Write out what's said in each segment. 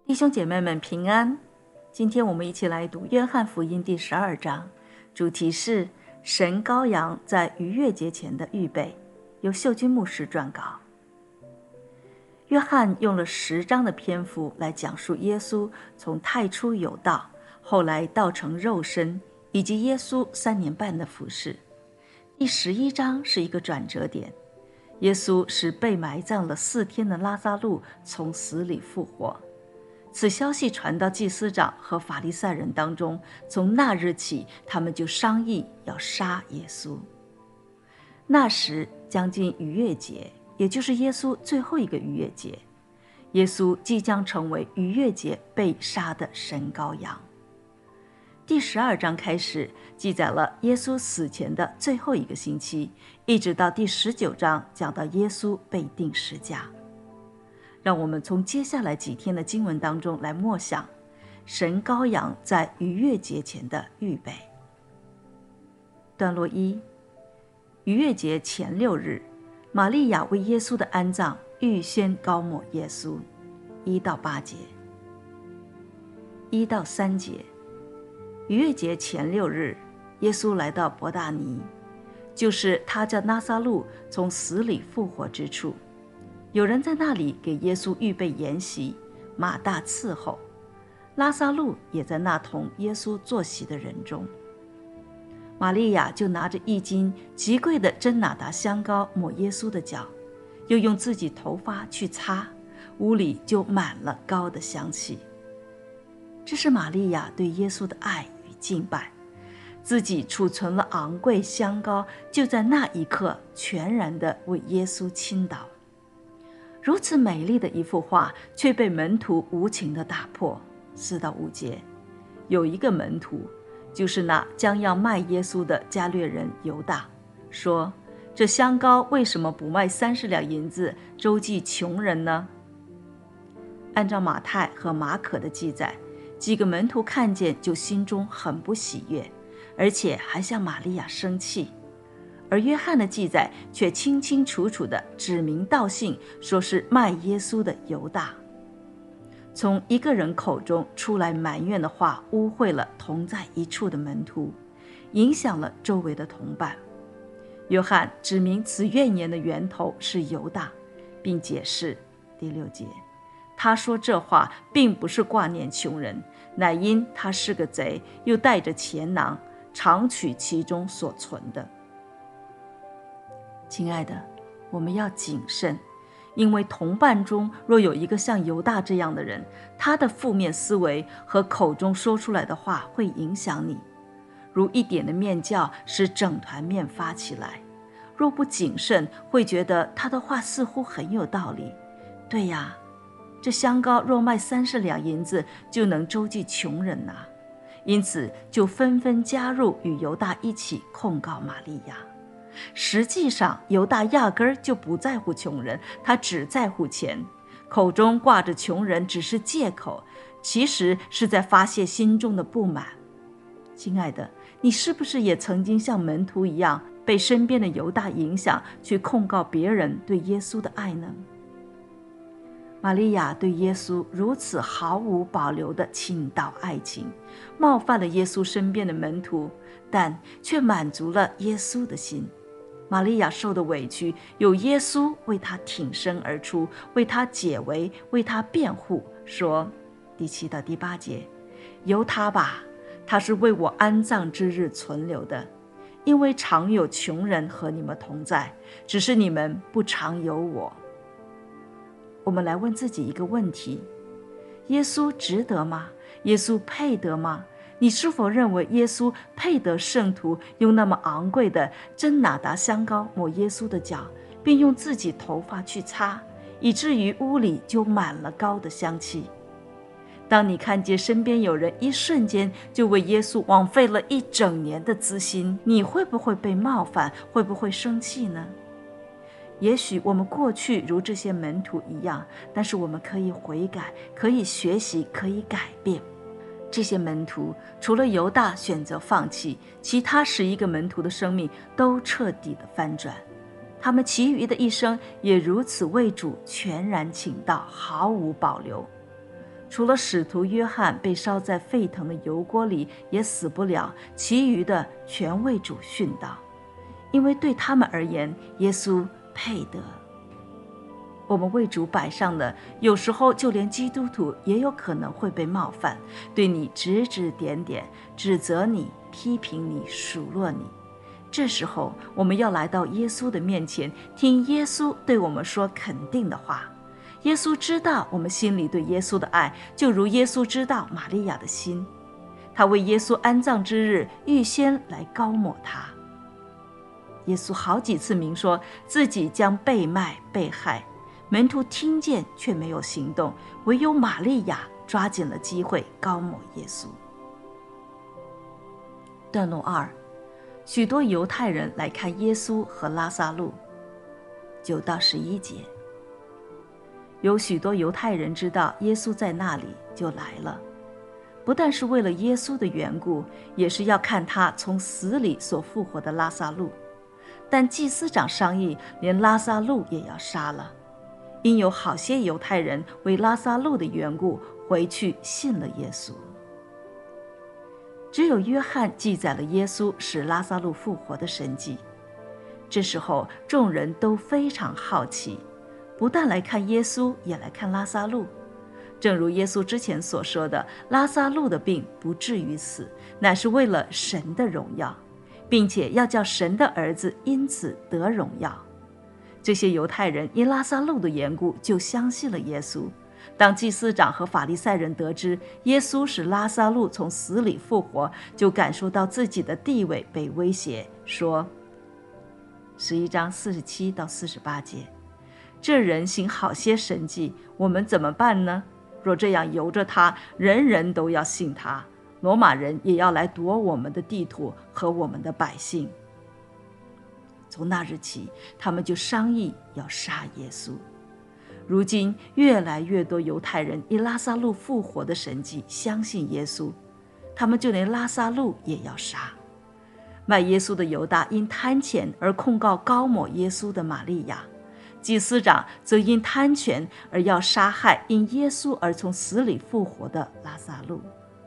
弟兄姐妹们平安，今天我们一起来读约翰福音第12章，主题是神羔羊在逾越节前的预备，由秀君牧师撰稿。约翰用了10章的篇幅来讲述耶稣从太初有道，后来道成肉身，以及耶稣3年半的服事。第11章是一个转折点，耶稣使被埋葬了4天的拉撒路从死里复活。此消息传到祭司长和法利赛人当中，从那日起，他们就商议要杀耶稣。那时将近逾越节，也就是耶稣最后一个逾越节，耶稣即将成为逾越节被杀的神羔羊。第12章开始记载了耶稣死前的最后一个星期，一直到第19章讲到耶稣被钉十架。让我们从接下来几天的经文当中来默想神羔羊在逾越节前的预备。段落1，逾越节前6日，玛利亚为耶稣的安葬预先膏抹耶稣，1到8节。1到3节，逾越节前6日，耶稣来到伯大尼，就是他叫拿撒路从死里复活之处。有人在那里给耶稣预备筵席，马大伺候，拉撒路也在那同耶稣坐席的人中。玛利亚就拿着1斤极贵的真哪达香膏抹耶稣的脚，又用自己头发去擦，屋里就满了膏的香气。这是玛利亚对耶稣的爱与敬拜，自己储存了昂贵香膏，就在那一刻全然地为耶稣倾倒。如此美丽的一幅画，却被门徒无情地打破。4到5节，有一个门徒，就是那将要卖耶稣的加略人犹大，说：“这香膏为什么不卖30两银子，周济穷人呢？”按照马太和马可的记载，几个门徒看见就心中很不喜悦，而且还向玛利亚生气。而约翰的记载却清清楚楚地指名道姓，说是卖耶稣的犹大。从一个人口中出来埋怨的话，污秽了同在一处的门徒，影响了周围的同伴。约翰指明此怨言的源头是犹大，并解释第6节，他说这话并不是挂念穷人，乃因他是个贼，又带着钱囊，常取其中所存的。亲爱的，我们要谨慎，因为同伴中若有一个像犹大这样的人，他的负面思维和口中说出来的话会影响你，如一点的面酵使整团面发起来。若不谨慎，会觉得他的话似乎很有道理。对呀，这香膏若卖30两银子，就能周济穷人啊。因此就纷纷加入与犹大一起控告玛利亚。实际上犹大压根儿就不在乎穷人，他只在乎钱，口中挂着穷人只是借口，其实是在发泄心中的不满。亲爱的，你是不是也曾经像门徒一样，被身边的犹大影响，去控告别人对耶稣的爱呢？玛利亚对耶稣如此毫无保留地倾倒爱情，冒犯了耶稣身边的门徒，但却满足了耶稣的心。玛利亚受的委屈，有耶稣为她挺身而出，为她解围，为她辩护，说第7到第8节，由他吧，他是为我安葬之日存留的，因为常有穷人和你们同在，只是你们不常有我。我们来问自己一个问题，耶稣值得吗？耶稣配得吗？你是否认为耶稣配得圣徒用那么昂贵的真哪达香膏抹耶稣的脚，并用自己头发去擦，以至于屋里就满了膏的香气？当你看见身边有人一瞬间就为耶稣枉费了1整年的资心，你会不会被冒犯？会不会生气呢？也许我们过去如这些门徒一样，但是我们可以悔改，可以学习，可以改变。这些门徒除了犹大选择放弃，其他11个门徒的生命都彻底的翻转，他们其余的一生也如此为主全然倾倒，毫无保留。 除了使徒约翰被烧在沸腾的油锅里也死不了，其余的全为主殉道，因为对他们而言，耶稣配得。我们为主摆上的，有时候就连基督徒也有可能会被冒犯，对你指指点点，指责你，批评你，数落你。这时候我们要来到耶稣的面前，听耶稣对我们说肯定的话。耶稣知道我们心里对耶稣的爱，就如耶稣知道玛利亚的心。他为耶稣安葬之日预先来膏抹他。耶稣好几次明说自己将被卖被害，门徒听见却没有行动，唯有玛利亚抓紧了机会膏抹耶稣。段落2，许多犹太人来看耶稣和拉撒路。9到11节，有许多犹太人知道耶稣在那里，就来了，不但是为了耶稣的缘故，也是要看他从死里所复活的拉撒路。但祭司长商议，连拉撒路也要杀了，因有好些犹太人为拉撒路的缘故回去信了耶稣。只有约翰记载了耶稣使拉撒路复活的神迹。这时候众人都非常好奇，不但来看耶稣，也来看拉撒路。正如耶稣之前所说的，拉撒路的病不至于死，乃是为了神的荣耀，并且要叫神的儿子因此得荣耀。这些犹太人因拉撒路的缘故就相信了耶稣。当祭司长和法利赛人得知耶稣使拉撒路从死里复活，就感受到自己的地位被威胁，说11章47到48节，这人行好些神迹，我们怎么办呢？若这样由着他，人人都要信他，罗马人也要来夺我们的地土和我们的百姓。从那日起，他们就商议要杀耶稣。如今越来越多犹太人因拉撒路复活的神迹相信耶稣，他们就连拉撒路也要杀。卖耶稣的犹大因贪钱而控告膏抹耶稣的玛利亚，祭司长则因贪权而要杀害因耶稣而从死里复活的拉撒路。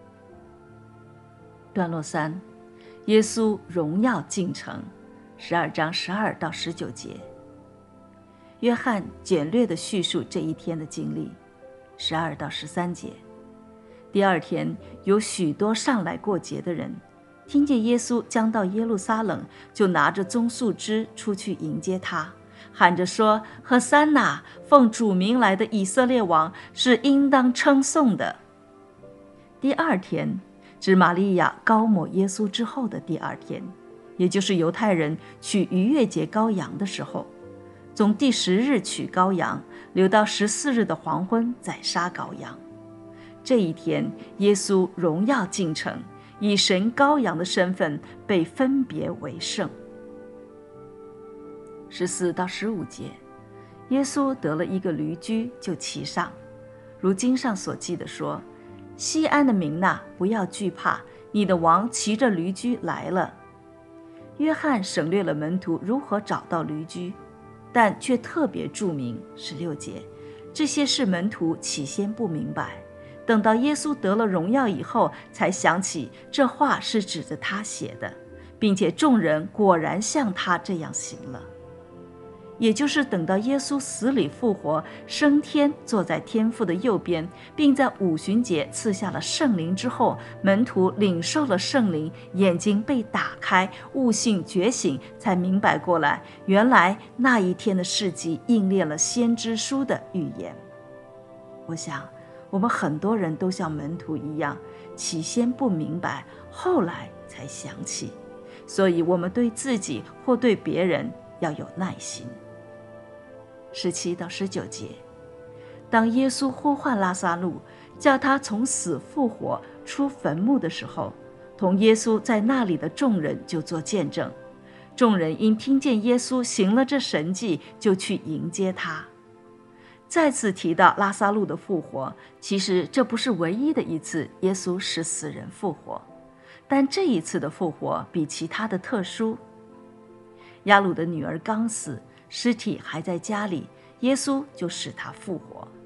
段落3，耶稣荣耀进城，12章12到19节。约翰简略地叙述这一天的经历，12到13节。第二天，有许多上来过节的人，听见耶稣将到耶路撒冷，就拿着棕树枝出去迎接他，喊着说：和散那，奉主名来的以色列王是应当称颂的。第二天，指玛利亚膏抹耶稣之后的第二天，也就是犹太人取逾越节羔羊的时候，从第10日取羔羊，留到14日的黄昏宰杀羔羊。这一天，耶稣荣耀进城，以神羔羊的身份被分别为圣。14到15节，耶稣得了一个驴驹，就骑上，如经上所记的说：西安的民哪，不要惧怕，你的王骑着驴驹来了。约翰省略了门徒如何找到驴驹，但却特别注明16节，这些事门徒起先不明白，等到耶稣得了荣耀以后，才想起这话是指着他写的，并且众人果然像他这样行了。也就是等到耶稣死里复活，升天，坐在天父的右边，并在五旬节赐下了圣灵之后，门徒领受了圣灵，眼睛被打开，悟性觉醒，才明白过来，原来那一天的事迹应验了先知书的预言。我想我们很多人都像门徒一样，起先不明白，后来才想起，所以我们对自己或对别人要有耐心。17到19节，当耶稣呼唤拉撒路，叫他从死复活出坟墓的时候，同耶稣在那里的众人就做见证。众人因听见耶稣行了这神迹，就去迎接他。再次提到拉撒路的复活，其实这不是唯一的一次耶稣使死人复活，但这一次的复活比其他的特殊。亚鲁的女儿刚死，尸体还在家里，耶稣就使他复活。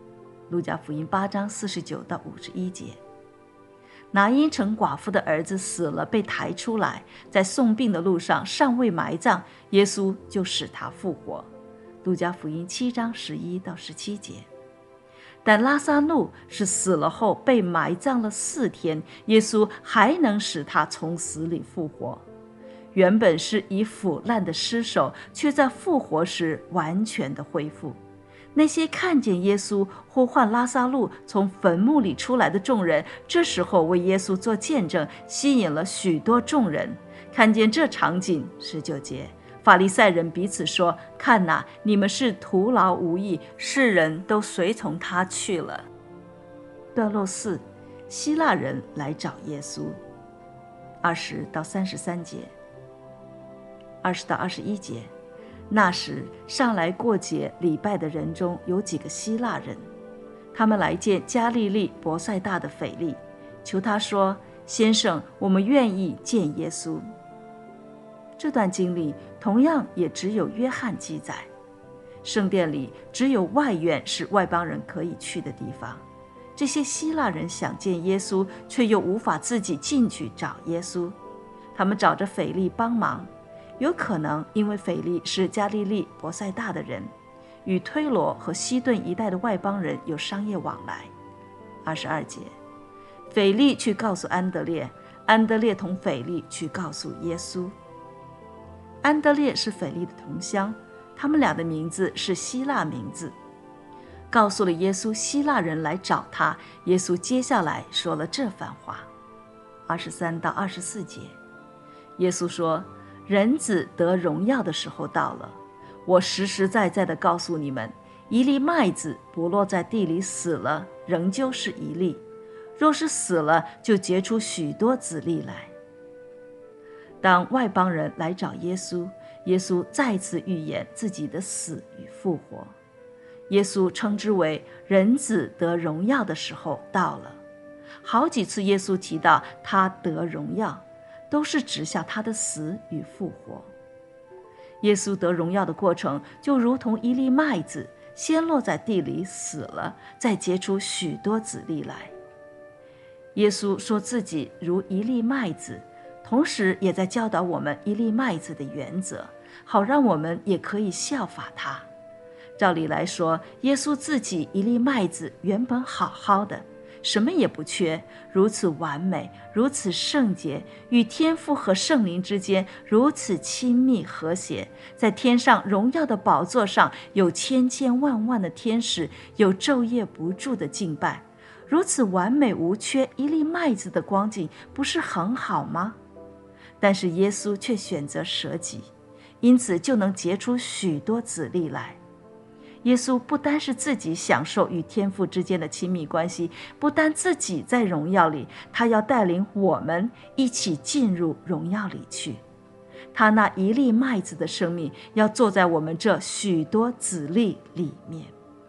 路加福音8章49到51节。拿因城寡妇的儿子死了，被抬出来，在送殡的路上尚未埋葬，耶稣就使他复活。路加福音7章11到17节。但拉撒路是死了后被埋葬了4天，耶稣还能使他从死里复活。原本是已腐烂的尸首，却在复活时完全的恢复。那些看见耶稣呼唤拉撒路从坟墓里出来的众人，这时候为耶稣做见证，吸引了许多众人。看见这场景，19节，法利赛人彼此说：看哪，你们是徒劳无益，世人都随从他去了。段落4，希腊人来找耶稣，20到33节，20到21节。那时上来过节礼拜的人中有几个希腊人，他们来见加利利伯赛大的腓力，求他说：先生，我们愿意见耶稣。这段经历同样也只有约翰记载。圣殿里只有外院是外邦人可以去的地方，这些希腊人想见耶稣，却又无法自己进去找耶稣，他们找着腓力帮忙。有可能因为腓力是加利利伯赛大的人，与推罗和西顿一带的外邦人有商业往来。22节，腓力去告诉安德烈，安德烈同腓力去告诉耶稣。安德烈是腓力的同乡，他们俩的名字是希腊名字。告诉了耶稣希腊人来找他，耶稣接下来说了这番话。23到24节，耶稣说：人子得荣耀的时候到了，我实实在在地告诉你们，一粒麦子不落在地里死了，仍旧是一粒；若是死了，就结出许多子粒来。当外邦人来找耶稣，耶稣再次预言自己的死与复活。耶稣称之为人子得荣耀的时候到了。好几次耶稣提到他得荣耀，都是指向他的死与复活。耶稣得荣耀的过程就如同一粒麦子先落在地里死了，再结出许多子粒来。耶稣说自己如一粒麦子，同时也在教导我们一粒麦子的原则，好让我们也可以效法他。照理来说，耶稣自己一粒麦子原本好好的，什么也不缺，如此完美，如此圣洁，与天父和圣灵之间如此亲密和谐，在天上荣耀的宝座上有千千万万的天使，有昼夜不住的敬拜，如此完美无缺一粒麦子的光景，不是很好吗？但是耶稣却选择舍己，因此就能结出许多子粒来。耶稣不单是自己享受与天父之间的亲密关系，不单自己在荣耀里，他要带领我们一起进入荣耀里去。他那一粒麦子的生命要坐在我们这许多子粒里面。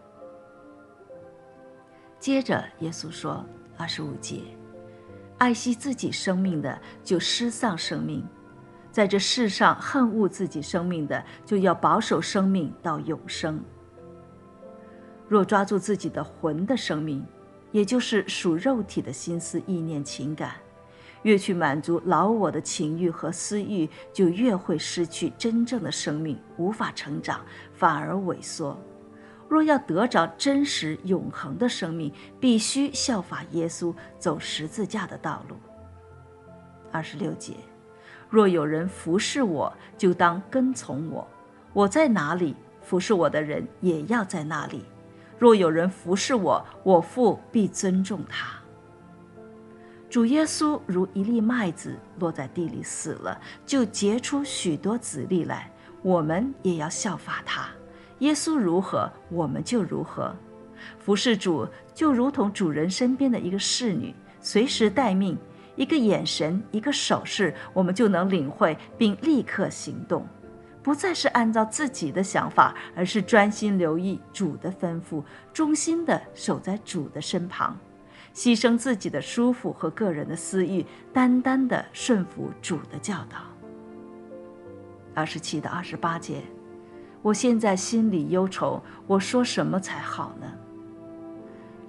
接着耶稣说25节，爱惜自己生命的就失丧生命，在这世上恨恶自己生命的就要保守生命到永生。若抓住自己的魂的生命，也就是属肉体的心思意念情感，越去满足老我的情欲和私欲，就越会失去真正的生命，无法成长，反而萎缩。若要得着真实永恒的生命，必须效法耶稣，走十字架的道路。26节，若有人服侍我，就当跟从我，我在哪里，服侍我的人也要在那里。若有人服侍我，我父必尊重他。主耶稣如一粒麦子落在地里死了，就结出许多子粒来，我们也要效法他。耶稣如何，我们就如何。服侍主就如同主人身边的一个侍女，随时待命，一个眼神，一个手势，我们就能领会并立刻行动，不再是按照自己的想法，而是专心留意主的吩咐，忠心地守在主的身旁，牺牲自己的舒服和个人的私欲，单单地顺服主的教导。27到28节，我现在心里忧愁，我说什么才好呢？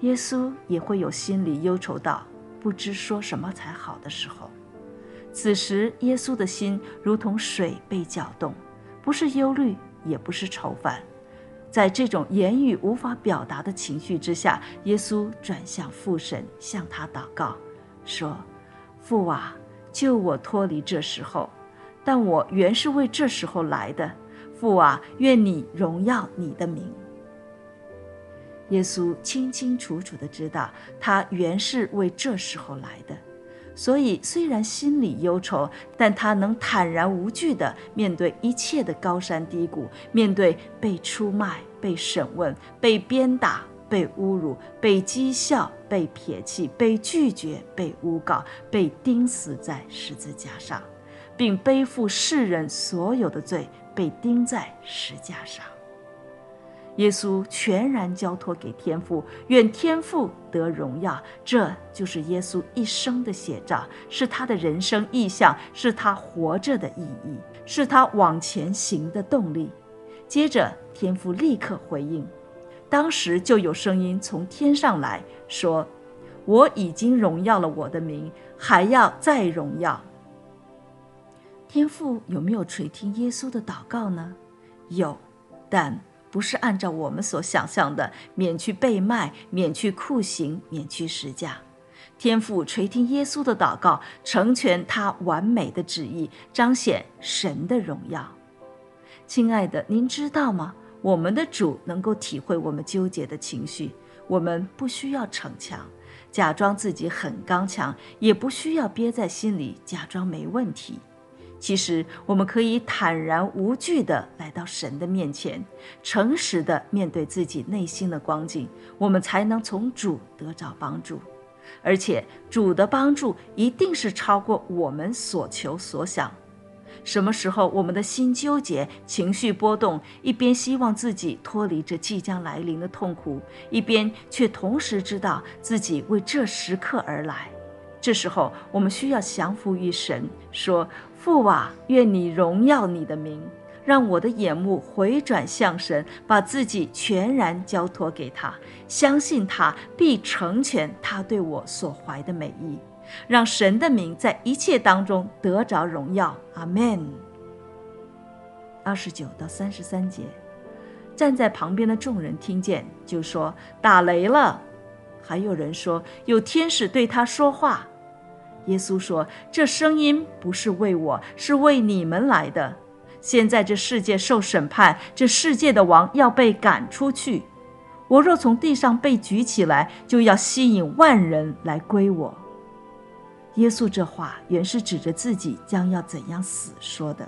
耶稣也会有心里忧愁到不知说什么才好的时候。此时耶稣的心如同水被搅动，不是忧虑，也不是愁烦。在这种言语无法表达的情绪之下，耶稣转向父神，向他祷告，说：父啊，救我脱离这时候，但我原是为这时候来的。父啊，愿你荣耀你的名。耶稣清清楚楚地知道，他原是为这时候来的，所以虽然心里忧愁，但他能坦然无惧地面对一切的高山低谷，面对被出卖、被审问、被鞭打、被侮辱、被讥笑、被撇弃、被拒绝、被诬告、被钉死在十字架上，并背负世人所有的罪，被钉在石架上。耶稣全然交托给天父，愿天父得荣耀。这就是耶稣一生的写照，是他的人生意向，是他活着的意义，是他往前行的动力。接着天父立刻回应，当时就有声音从天上来说：我已经荣耀了我的名，还要再荣耀。天父有没有垂听耶稣的祷告呢？有，但不是按照我们所想象的免去被卖，免去酷刑，免去十架。天父垂听耶稣的祷告，成全他完美的旨意，彰显神的荣耀。亲爱的，您知道吗？我们的主能够体会我们纠结的情绪，我们不需要逞强，假装自己很刚强，也不需要憋在心里假装没问题。其实我们可以坦然无惧地来到神的面前，诚实地面对自己内心的光景，我们才能从主得着帮助。而且主的帮助一定是超过我们所求所想。什么时候我们的心纠结，情绪波动，一边希望自己脱离这即将来临的痛苦，一边却同时知道自己为这时刻而来，这时候我们需要降服于神，说：父啊，愿你荣耀你的名，让我的眼目回转向神，把自己全然交托给他，相信他必成全他对我所怀的美意，让神的名在一切当中得着荣耀。阿们。29到33节，站在旁边的众人听见，就说：打雷了。还有人说有天使对他说话。耶稣说：这声音不是为我，是为你们来的。现在这世界受审判，这世界的王要被赶出去。我若从地上被举起来，就要吸引万人来归我。耶稣这话原是指着自己将要怎样死说的。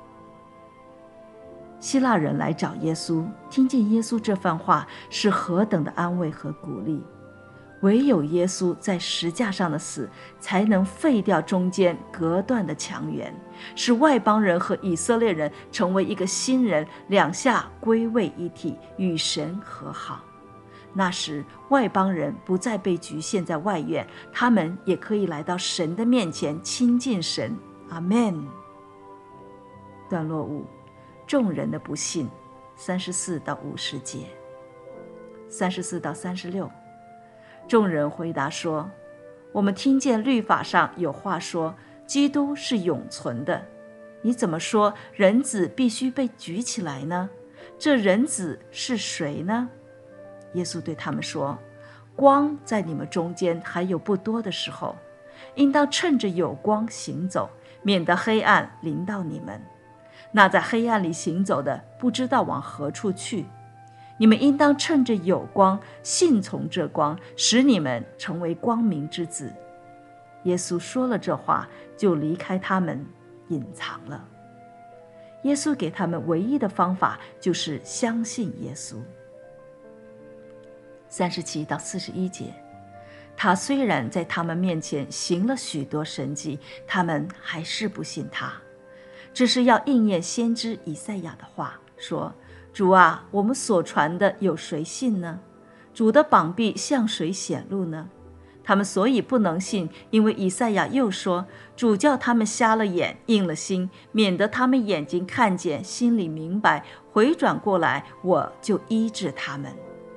希腊人来找耶稣，听见耶稣这番话，是何等的安慰和鼓励。唯有耶稣在石架上的死，才能废掉中间隔断的墙垣，使外邦人和以色列人成为一个新人，两下归为一体，与神和好。那时外邦人不再被局限在外院，他们也可以来到神的面前亲近神。阿们。段落5，众人的不信，34到50节。34到36，众人回答说：我们听见律法上有话说，基督是永存的，你怎么说人子必须被举起来呢？这人子是谁呢？耶稣对他们说：光在你们中间还有不多的时候，应当趁着有光行走，免得黑暗临到你们。那在黑暗里行走的，不知道往何处去。你们应当趁着有光，信从这光，使你们成为光明之子。耶稣说了这话，就离开他们，隐藏了。耶稣给他们唯一的方法就是相信耶稣。37到41节，他虽然在他们面前行了许多神迹，他们还是不信他。这是要应验先知以赛亚的话，说：主啊，我们所传的有谁信呢？主的膀臂向谁显露呢？他们所以不能信，因为以赛亚又说：主叫他们瞎了眼，硬了心，免得他们眼睛看见，心里明白，回转过来，我就医治他们。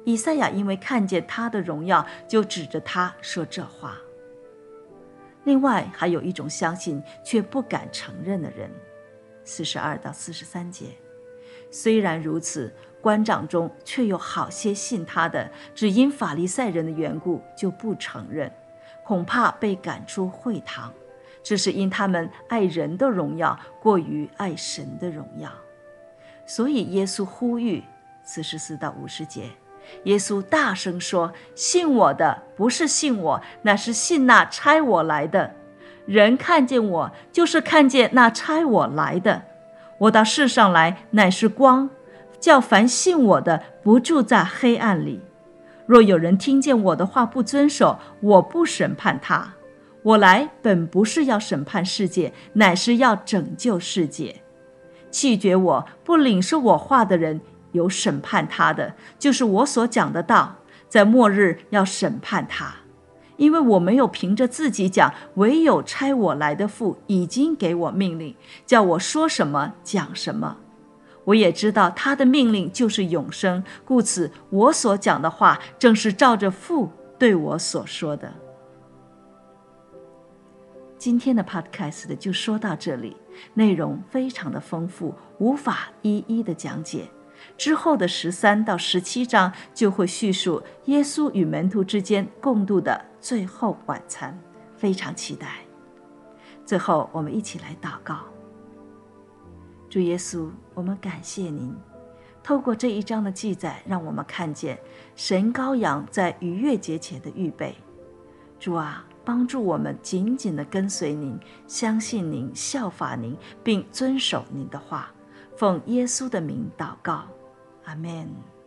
以赛亚因为看见他的荣耀，就指着他说这话。另外还有一种相信却不敢承认的人，42到43节。虽然如此，官长中却有好些信他的，只因法利赛人的缘故就不承认，恐怕被赶出会堂。这是因他们爱人的荣耀过于爱神的荣耀。所以耶稣呼吁44到50节，耶稣大声说，信我的不是信我，乃是信那差我来的。人看见我，就是看见那差我来的。我到世上来，乃是光，叫凡信我的不住在黑暗里。若有人听见我的话不遵守，我不审判他。我来本不是要审判世界，乃是要拯救世界。弃绝我不领受我话的人，有审判他的，就是我所讲的道，在末日要审判他。因为我没有凭着自己讲，唯有差我来的父已经给我命令，叫我说什么讲什么。我也知道他的命令就是永生，故此我所讲的话正是照着父对我所说的。今天的 podcast 就说到这里，内容非常的丰富，无法一一的讲解。之后的13到17章就会叙述耶稣与门徒之间共度的最后晚餐，非常期待。最后我们一起来祷告。主耶稣，我们感谢您，透过这一章的记载，让我们看见神羔羊在逾越节前的预备。主啊，帮助我们紧紧地跟随您，相信您，效法您，并遵守您的话。奉耶稣的名祷告，阿们。